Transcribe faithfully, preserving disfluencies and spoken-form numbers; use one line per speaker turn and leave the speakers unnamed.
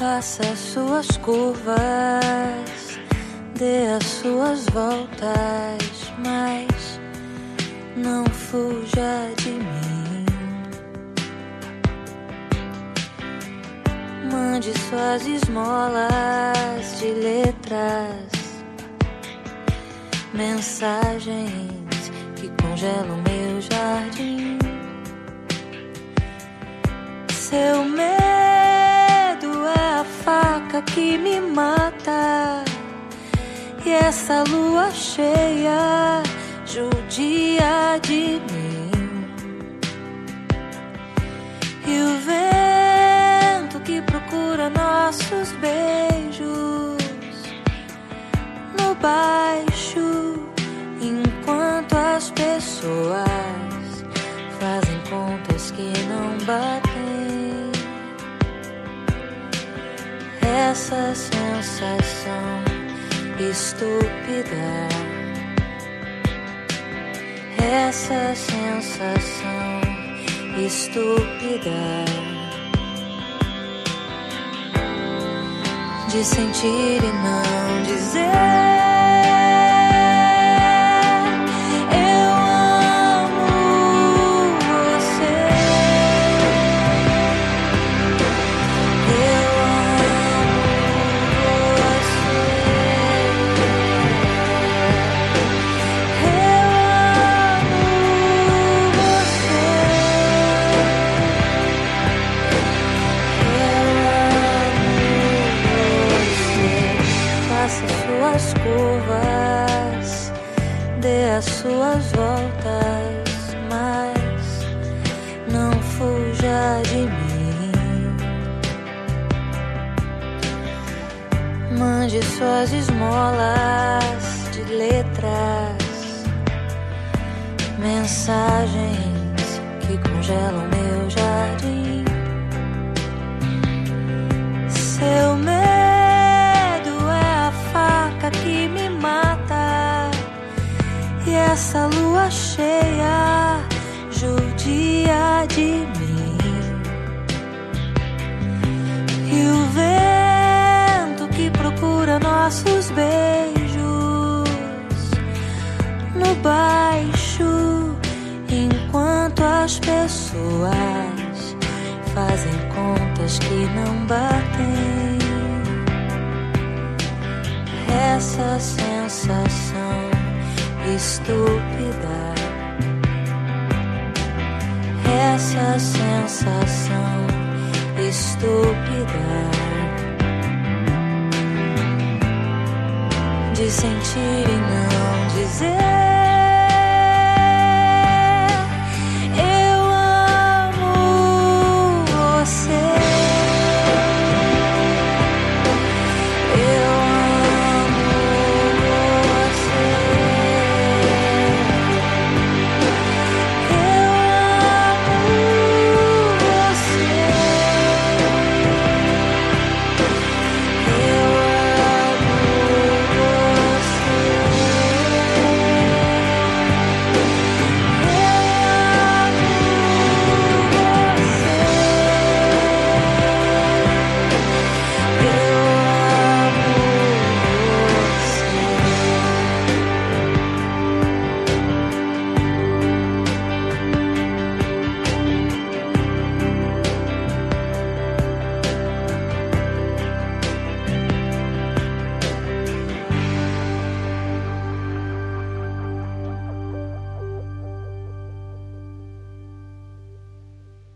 Faça suas curvas, dê as suas voltas, mas não fuja de mim. Mande suas esmolas de letras, mensagens que congelam meu jardim. Seu medo é a faca que me mata, e essa lua cheia judia de mim. E o vento que procura nossos beijos no baixo, enquanto as pessoas fazem contas que não batem. Essa sensação estúpida, essa sensação estúpida de sentir e não dizer. Suas curvas, dê as suas voltas, mas não fuja de mim. Mande suas esmolas de letras, mensagens que congelam meu jardim. Seu medo que me mata, e essa lua cheia judia de mim. E o vento que procura nossos beijos no baixo, enquanto as pessoas fazem contas que não batem. Essa sensação estúpida, essa sensação estúpida de sentir e não dizer.